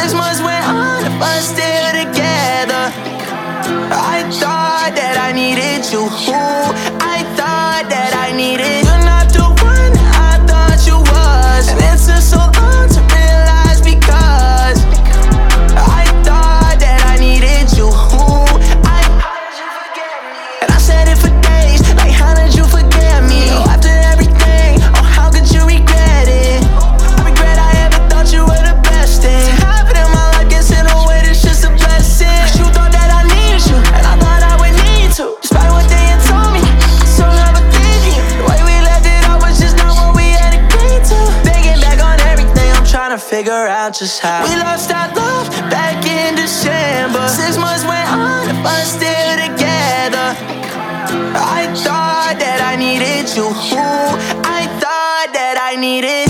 6 months went on if us still together. I thought that I needed you. I thought that I needed. You're not the one I thought you was, and it took so long to realize because I thought that I needed you. And I said it for days, like how did you forget me? Oh, after everything, oh how could you regret it? I regret I ever thought you were the best thing to happen in my life. Guess in a way it's just a blessing. Cause you thought that I needed you, and I thought I would need to. Despite what they had told me, so never thinking the way we left it off was just not what we had agreed to. Thinking back on everything, I'm trying to figure out just how we lost our love back in December. 6 months went on if us still together. I thought that I needed you. I thought that I needed